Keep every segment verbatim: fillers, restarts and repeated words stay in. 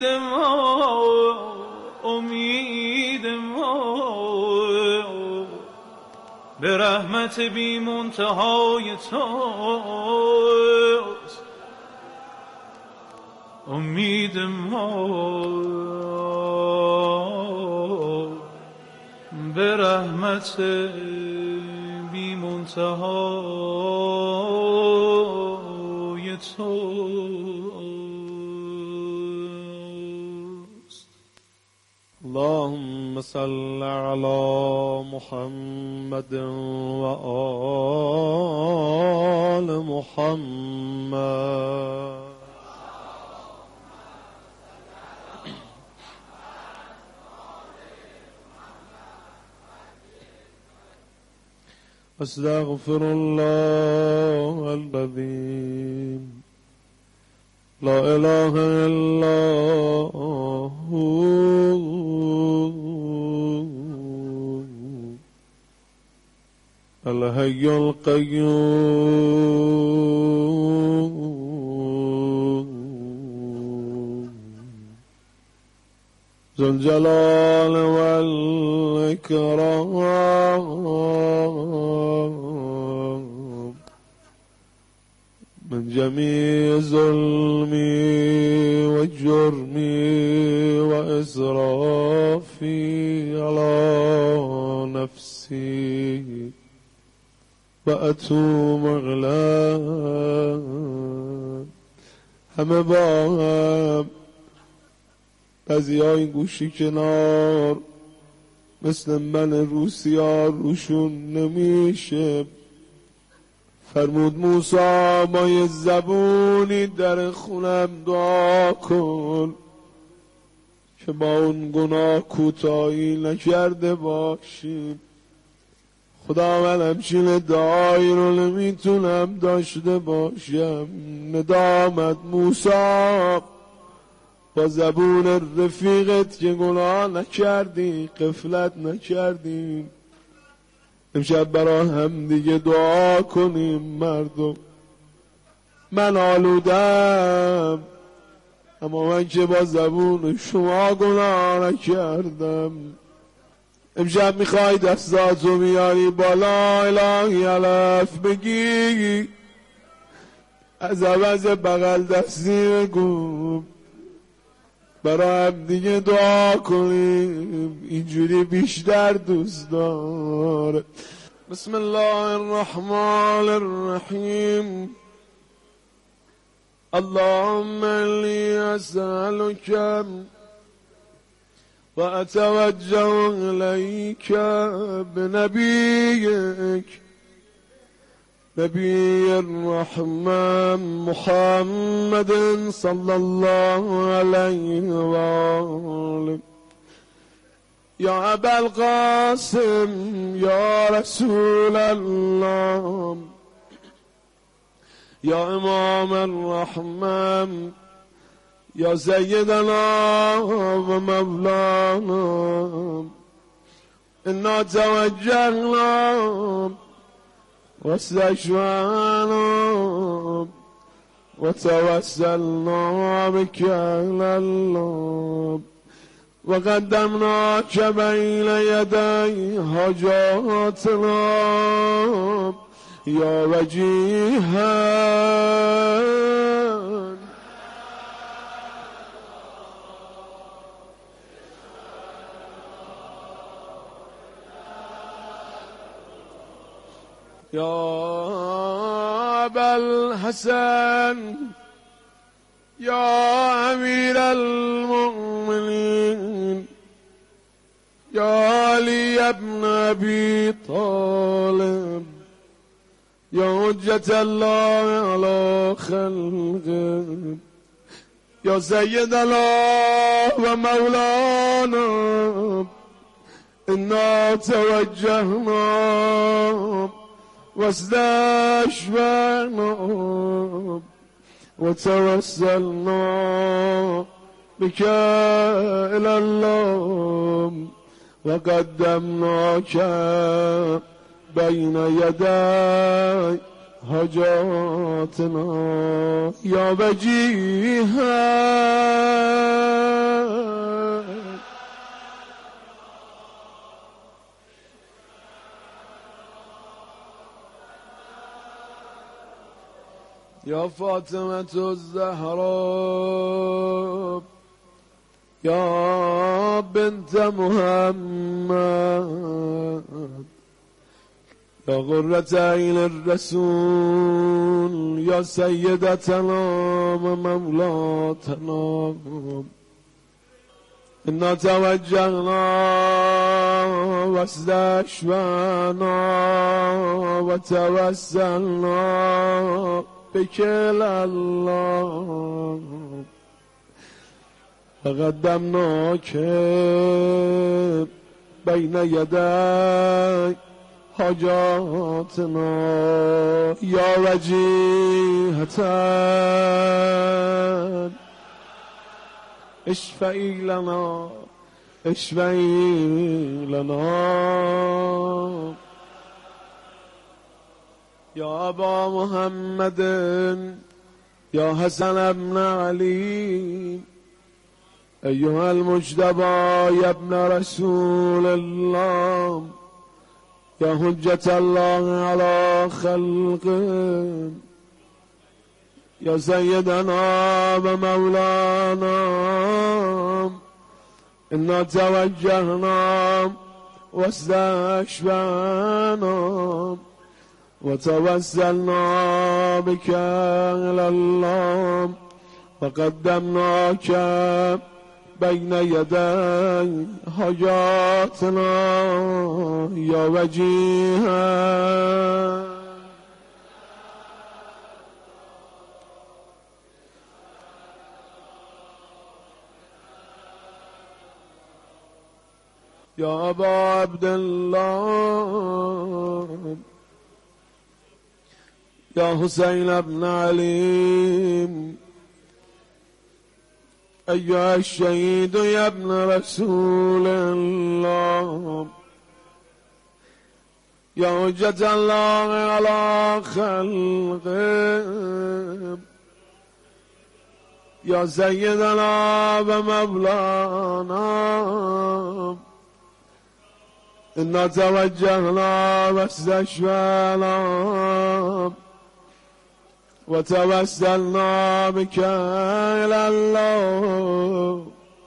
ما امید ما به رحمت بی منتهای توست. امید ما به رحمت بی منتهای توست. اللهم صل على محمد و آل محمد. استغفر الله العظيم لا اله الا هو الحي القيوم ذو الجلال والإكرام من جميع ظلمي وجرمي وإسرافي على نفسي وأتوب إليه. همه با هم بعضی‌ها این گوشی کنار مثل من روسیا روشون نمیشه. فرمود موسی با یه زبونی در خونم دعا کن که با اون گناه کوتاهی نکرده باشیم. خدا من همچین دعایی رو نمیتونم داشته باشم. ندامت موسی با زبون رفیقت که گناه نکردی، غفلت نکردیم. امشب برای هم دیگه دعا کنیم. مردم من آلودم، اما من که با زبون شما گناه نکردم. امشب میخوای دستاتو بیاری بالا، الهی الف بگی، از عوض بغل دستی بگو، برای هم دیگه دعا کنیم. اینجوری بیشتر دوست داره. بسم الله الرحمن الرحیم. اللهم انی اسألک و اتوجه الیک بنبیک نبی الرحمن محمد صلی الله علیه و آله. یا ابا القاسم یا رسول الله یا امام الرحمن یا سیدنا و مولانا انا توجهنا واستشفعنا وتوسلنا بك إلى الله وقدمناك بين يدي حاجاتنا يا وجيها يا أبا الحسن يا أمير المؤمنين يا علي بن أبي طالب يا حجة الله على خلقه يا سيدنا ومولانا إنا توجهنا واستشفعنا وتوسلنا بك إلى الله وقدمناك بين يدي حاجاتنا یا وجیها یا فاطمة الزهراء یا بنت محمد یا قرة عین الرسول یا سیدتنا و مولاتنا انا توجهنا واستشفعنا و توسلنا بك الله فقدمناك بين يدي حاجاتنا يا وجيهة اشفعي لنا اشفعي لنا يا أبا محمد يا حسن بن علي أيها المجتبى يا ابن رسول الله يا حجة الله على خلقه يا سيدنا ومولانا إنا توجهنا واستشفعنا وتوسلنا بك إلى الله وقدمناك بين يدي حاجاتنا يا وجيها يا أبا عبد الله يا حسين بن علي أيها الشهيد يا ابن رسول الله يا حجة الله على خلقه يا سيدنا ومولانا إنا توجهنا واستشفعنا وتوسلنا بك إلى الله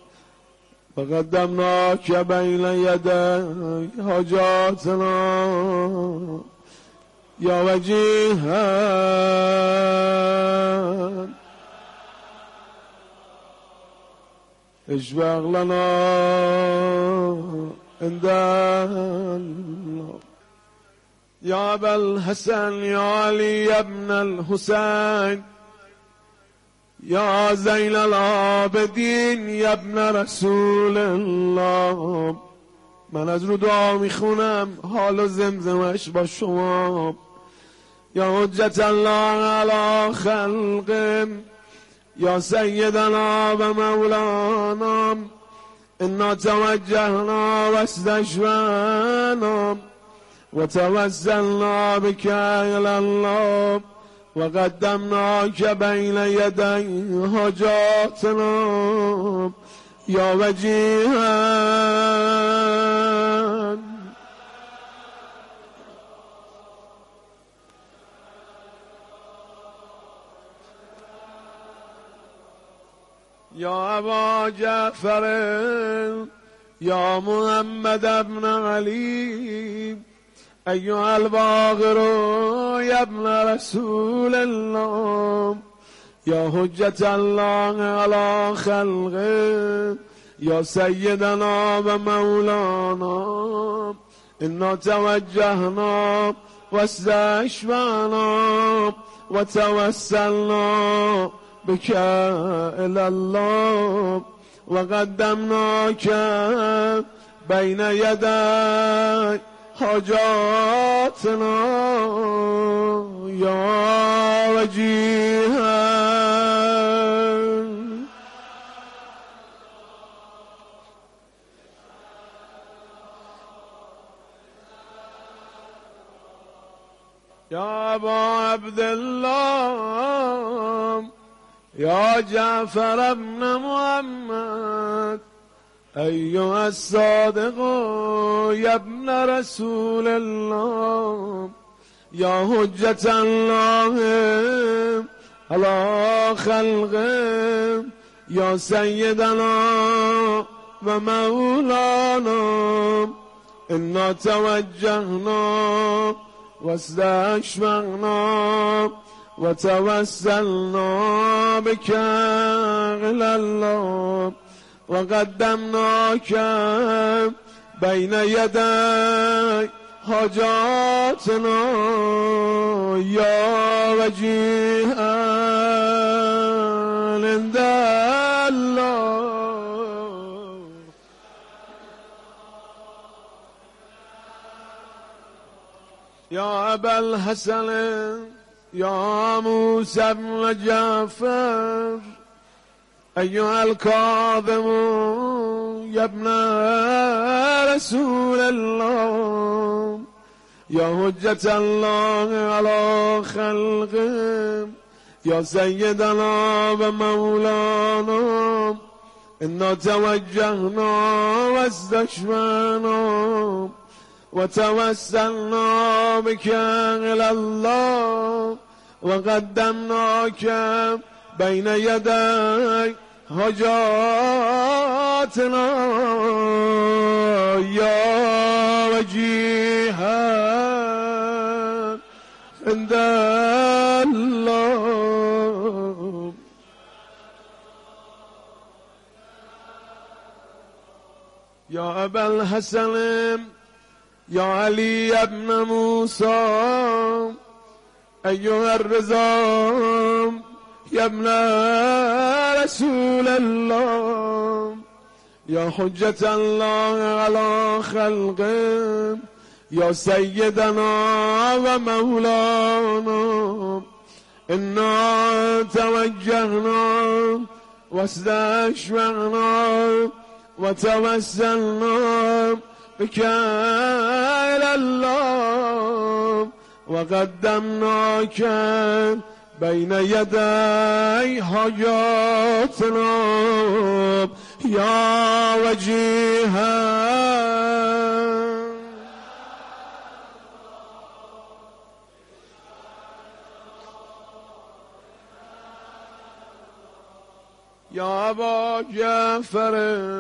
فقدمناك بين يدي حاجاتنا يا وجيها اشفع لنا عند الله يا أبا الحسن يا علي يا ابن الحسين يا زين العابدين يا ابن رسول الله من از رو دعا میخونم حال و زمزمش با شما یا حجت الله علی خلقه یا سیدنا و مولانا انا توجهنا واستشفعنا وتوسلنا بك إلى الله وقدمناك بين يدي حاجاتنا يا وجيها يا أبا جعفر يا محمد بن علي أيها الباقر يا ابن رسول الله يا حجة الله على خلقه يا سيدنا ومولانا إنا توجهنا واستشفعنا وتوسلنا بك إلى الله وقدمناك بين يدي حاجاتنا يا وجيها يا أبا عبد الله يا جعفر بن محمد أيها الصادق يا ابن رسول الله يا حجة الله على خلقه يا سيدنا ومولانا إنا توجهنا واستشفعنا وتوسلنا بك إلى الله وقدمناك بين يدي حاجاتنا يا وجيها عند الله يا أبا الحسن يا موسى بن جعفر أيها الكاظم يا ابن رسول الله يا حجة الله على خلقه يا سيدنا ومولانا إنا توجهنا واستشفعنا وتوسلنا بك إلى الله وقدمناك بين يدي حاجاتنا يا وجيها عند الله يا أبا الحسن يا علي بن موسى أيها الرضا يا ابن رسول الله يا حجة الله على خلقه يا سيدنا ومولانا إنا توجهنا واستشفعنا وتوسلنا بك إلى الله وقدمناك بين يدي حاجاتنا يا وجيها يا أبا جعفر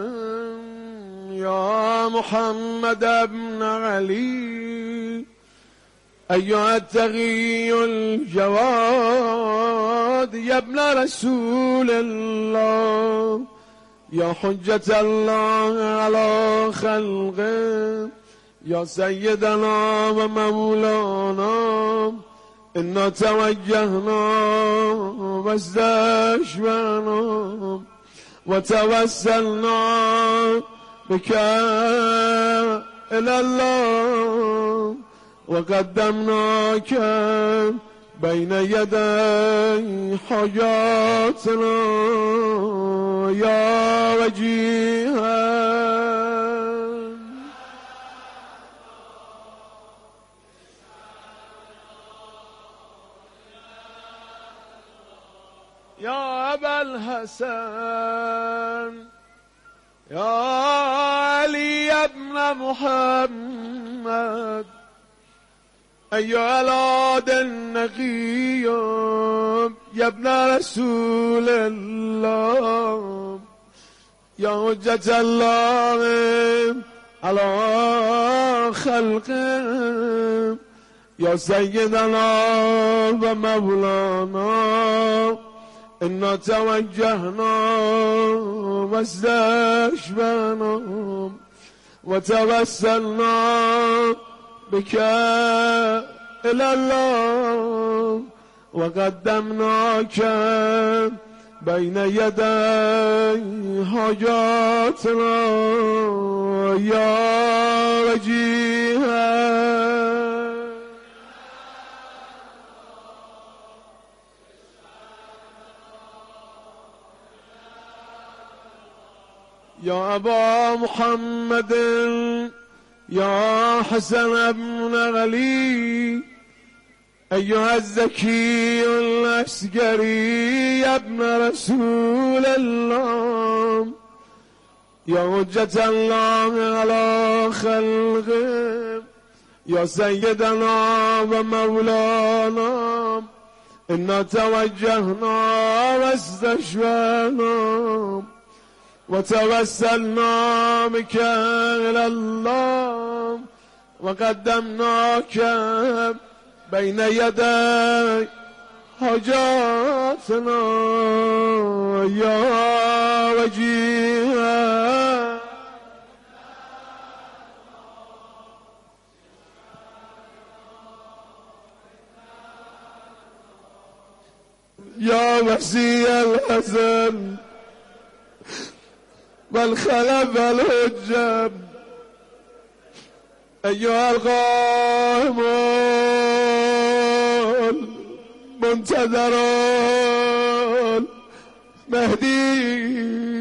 يا محمد بن علي أيها التقي الجواد يا ابن رسول الله يا حجة الله على خلقه يا سيدنا ومولانا إنا توجهنا واستشفعنا وتوسلنا بك إلى الله وقدمناك بين يدي حاجاتنا يا وجيها يا أبا الحسن يا علي بن محمد أيها العاد النقي يا ابن رسول الله يا حجة الله على خلقه يا سيدنا ومولانا إنا توجهنا واستشفعنا وتوسلنا بك إلى الله وقدمناك بين يدي حاجاتنا يا وجيها يا أبا محمد يا حسن بن علي أيها الزكي العسكري يا ابن رسول الله يا حجة الله على خلقه يا سيدنا ومولانا إنا توجهنا واستشفعنا وتوسلنا بك إلى الله وقدمناك بين يدي حاجاتنا يا وجيه يا وسيع الأزل والخلف والحجب أيها القائم المنتظر المهدي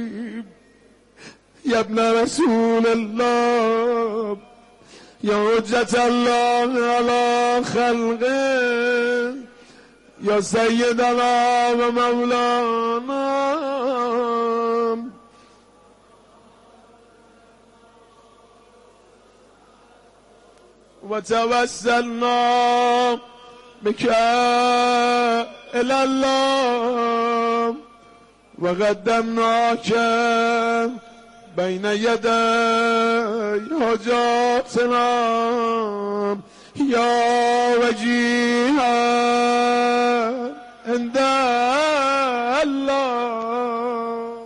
يا ابن رسول الله يا حجة الله على خلقه يا سيدنا ومولانا وتوسلنا بك إلى الله وقدمناك بين يدي حاجاتنا يا وجيها عند الله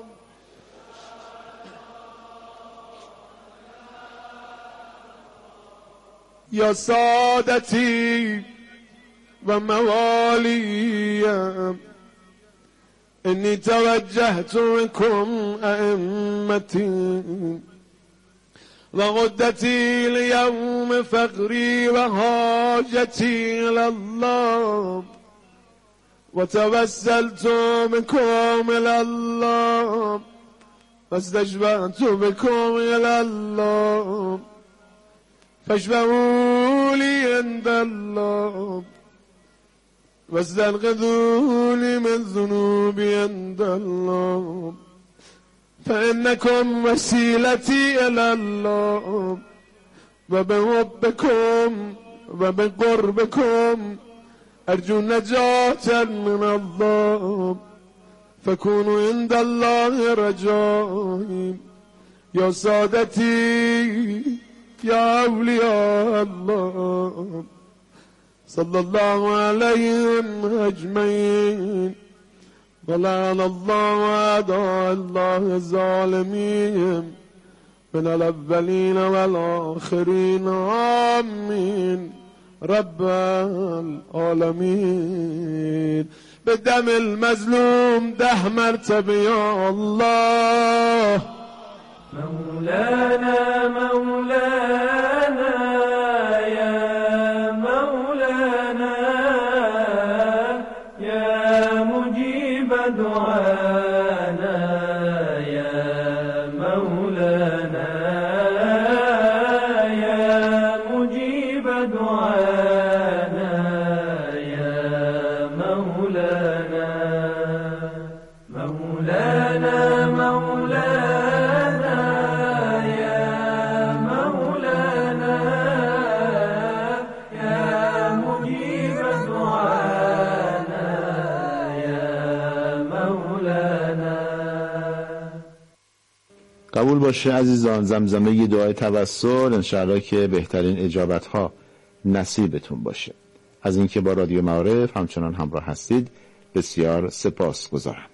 يا سادتي وموالي إني توجهت بكم أئمتي وغدتي اليوم فقري وحاجتي إلى الله وتوسلت بكم إلى الله واستشفعت بكم إلى الله فاشفعوا لي عند الله واستنقذوني من ذنوبي عند الله فإنكم وسيلتي إلى الله وبحبكم وبقربكم أرجو نجاة من الله فكونوا عند الله رجائي يا سادتي يا أولياء الله صلى الله عليهم أجمعين ولعن الله أعداء الله الظالمين من الأولين والآخرين آمين رب العالمين بدم المظلوم ده مرتبة يا الله مولانا مولانا يا مولانا يا مجيب دعانا يا مولانا يا مجيب دعانا يا مولانا مولانا مولانا يا مولانا يا مجيب دعانا يا مولانا. قبول باشه عزیزان، زمزمه دعای توسل انشاءالله که بهترین اجابت ها نصیبتون باشه. از اینکه با رادیو معارف همچنان همراه هستید بسیار سپاس گذارم.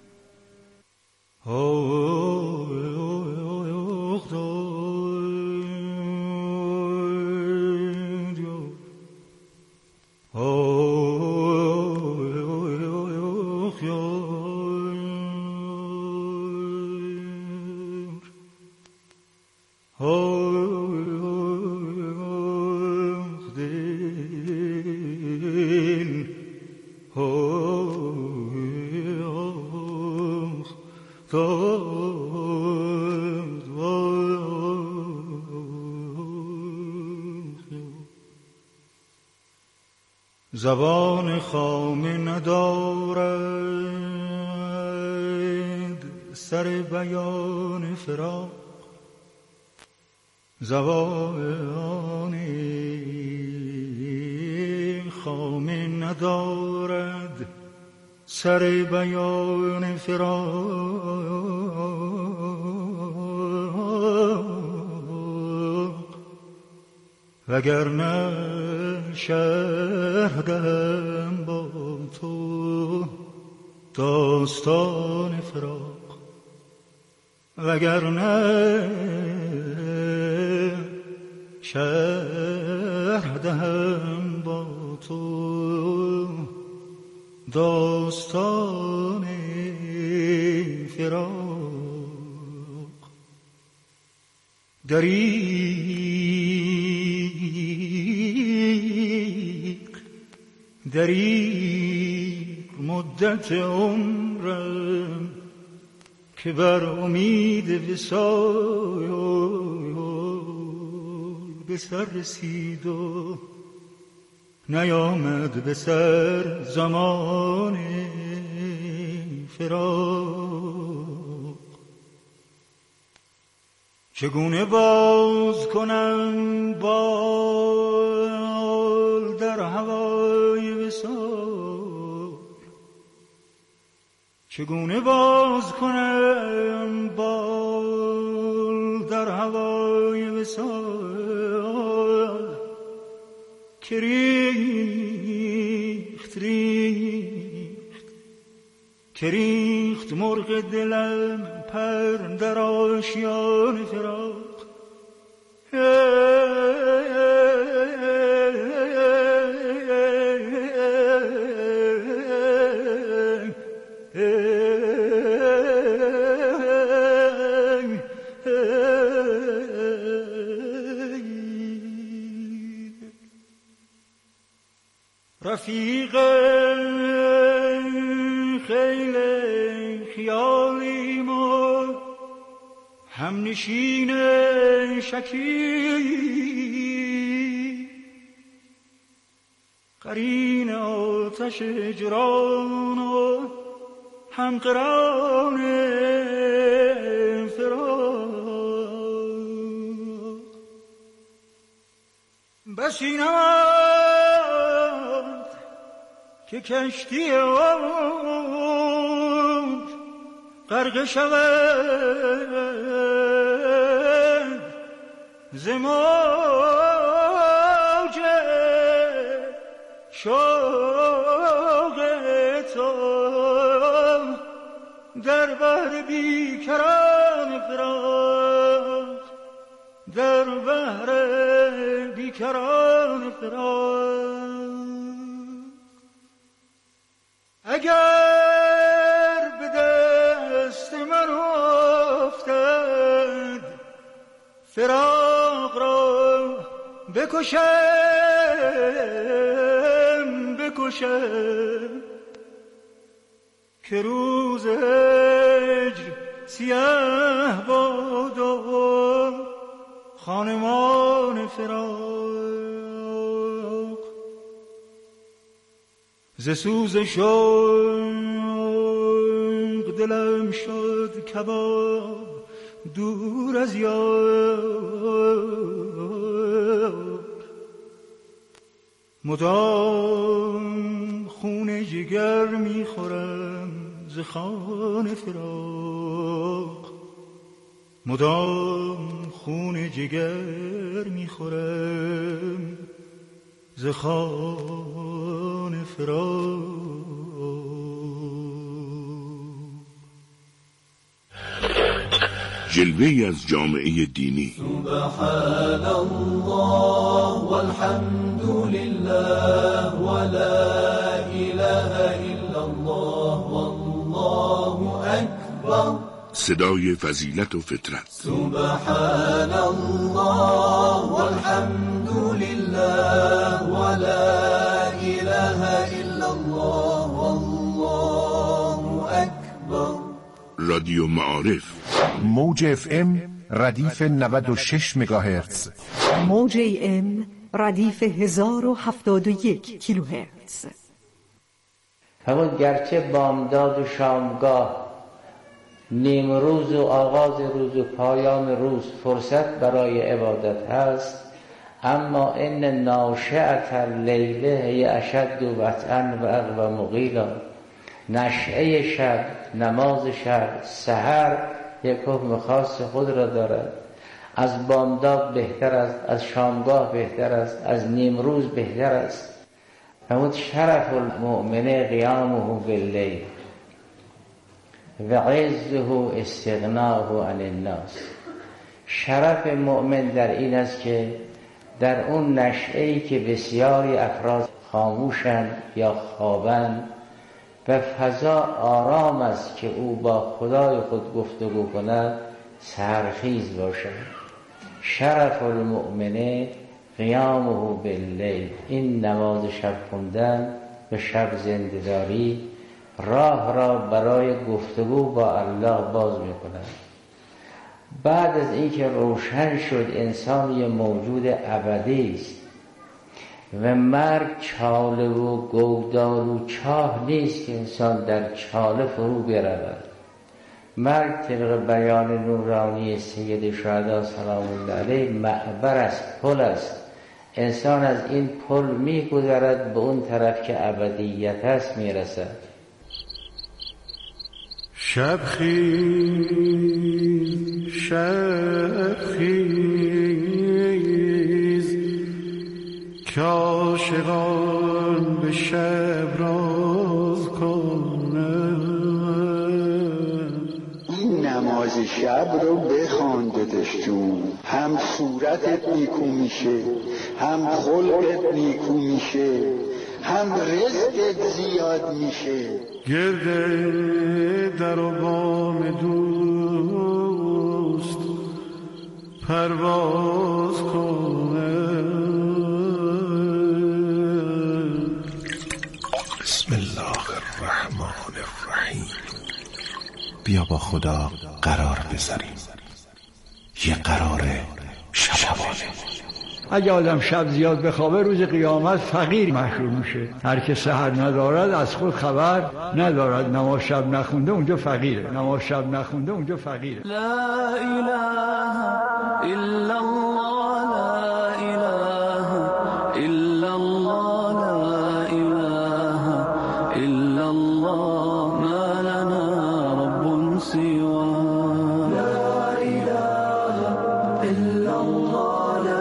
زبان خامه ندارد سر بیان فراق، زبان خامه ندارد سر بیان فراق، وگرنه شرح دهم با تو داستان فراق، وگرنه شرح دهم با تو داستان فراق. دریغ دریغ مدت عمرم که بر امید وصال به سر رسید و نیامد به سر زمان فراق. چگونه باز کنم بال در هوای وصال، چگونه باز کنم بال در هوای وصال، که ریخت ریخت که ریخت مرغ دلم پر در آشیان فراق. رفیق خیل خیالیم و همنشین شکی، قرین آتش جران و همقران فراق. بسی نماند که کشتی عمر غرق شود ز موج شوق تو در بحر بیکران فراق، در بحر بیکران فراق. اگر به دست من افتد فراق را بکشم بکشم، که روز هجر سیاه باد و خانمان فراق. ز سوز شوق دلم شد کباب دور از یار، مدام خون جگر میخورم ز خوان فراق، مدام خون جگر میخورم ز خوان فراق. جلوه‌ای از جامعه دینی. سبحان الله والحمد لله ولا اله الا الله والله اکبر. صدای فضیلت و فطرت. سبحان الله والحمد لله ولا اله الا الله والله اکبر. رادیو معارف. موج اف ام ردیف نود و شش مگاهرتز، موج ام ردیف هزار و هفتاد و یک کیلوهرتز. همون گرچه بامداد و شامگاه، نیم روز و آغاز روز و پایان روز فرصت برای عبادت هست، اما ان ناشئة اللیل هی اشد وطئا و اقوی مقیلا. نشأه شب، نماز شب، سحر یک حکم خاص خود را دارد. از بامداد بهتر است، از شامگاه بهتر است، از نیم روز بهتر است. فرمود شرف المؤمن قیامه باللیل و عزه استغناه عن الناس. شرف مؤمن در این است که در اون نشأه‌ای که بسیاری افراد خاموشند یا خوابند و فضا آرام است که او با خدای خود گفتگو کند، سحرخیز باشد. شرف المؤمن قیامه باللیل. این نماز شب خوندن و شب زنده‌داری راه را برای گفتگو با الله باز می‌کند. بعد از اینکه روشن شد انسان یه موجود ابدی است و مرگ چاله و گودال و چاه نیست که انسان در چاله فرو برود. مرگ طبق بیان نورانی سید شهدا سلام الله علیه معبر است، پل است. انسان از این پل می‌گذرد به اون طرف که ابدیت است میرسد. شب خیز شب خیز که عاشقان به شب راز کنند. این نماز شب رو بخوان داداش جون، هم صورتت نیکو میشه، هم خلقت نیکو میشه، هم رزقت زیاد میشه. گرده در و بام دوست پرواز کنه. بسم الله الرحمن الرحیم. بیا با خدا قرار بذاریم، یه قرار شبانه. اگه آدم شب زیاد بخوابه روز قیامت فقیر محشور میشه. هر که سحر ندارد از خود خبر ندارد. نماز شب نخونده اونجا فقیره، نماز شب نخونده اونجا فقیره. لا اله الا الله، لا اله الا الله، لا اله الا الله، ما لنا رب سواه. لا اله الا الله،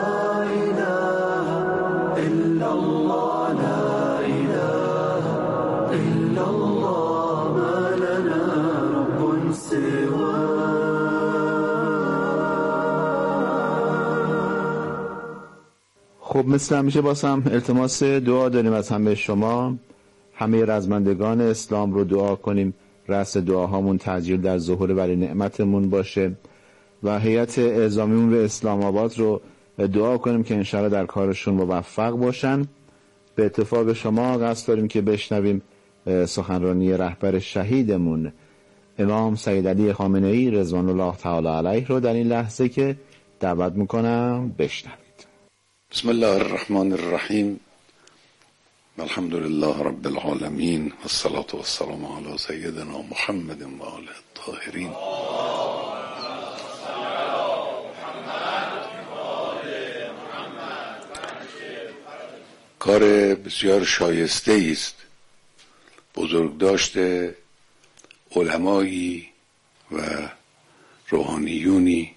خب مثل همیشه باسم التماس دعا داریم از همه شما. همه رزمندگان اسلام رو دعا کنیم رأس دعاهامون تعجیل در ظهور ولی نعمتمون باشه و هیئت اعزامیون به اسلام آباد رو دعا کنیم که انشاءالله در کارشون موفق باشن. به اتفاق شما قصد داریم که بشنویم سخنرانی رهبر شهیدمون امام سید علی خامنه‌ای رضوان الله تعالی علیه رو در این لحظه که دعوت میکنم بشنوید. بسم الله الرحمن الرحیم. الحمد لله رب العالمین و الصلاة و السلام علی سیدنا محمد و آله الطاهرین. کار بسیار شایسته است بزرگداشت علمایی و روحانیونی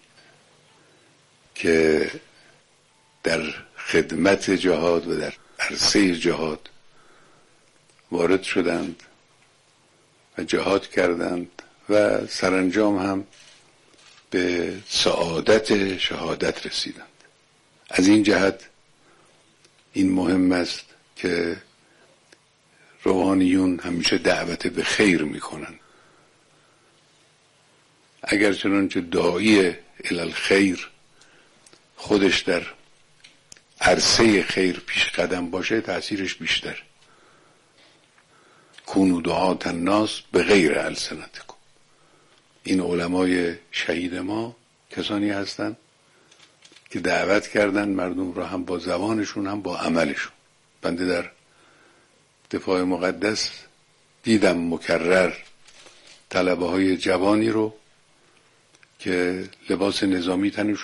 که در خدمت جهاد و در عرصه جهاد وارد شدند و جهاد کردند و سرانجام هم به سعادت شهادت رسیدند. از این جهت این مهم است که روحانیون همیشه دعوت به خیر میکنند. اگر چنانچه داعی الی الخیر خودش در عرصه خیر پیش قدم باشه تأثیرش بیشتر. کونوا دعاة الناس بغیر السنتکم. این علمای شهید ما کسانی هستند که دعوت کردن مردم را هم با زبانشون هم با عملشون. بنده در دفاع مقدس دیدم مکرر طلبه های جوانی رو که لباس نظامی تنشون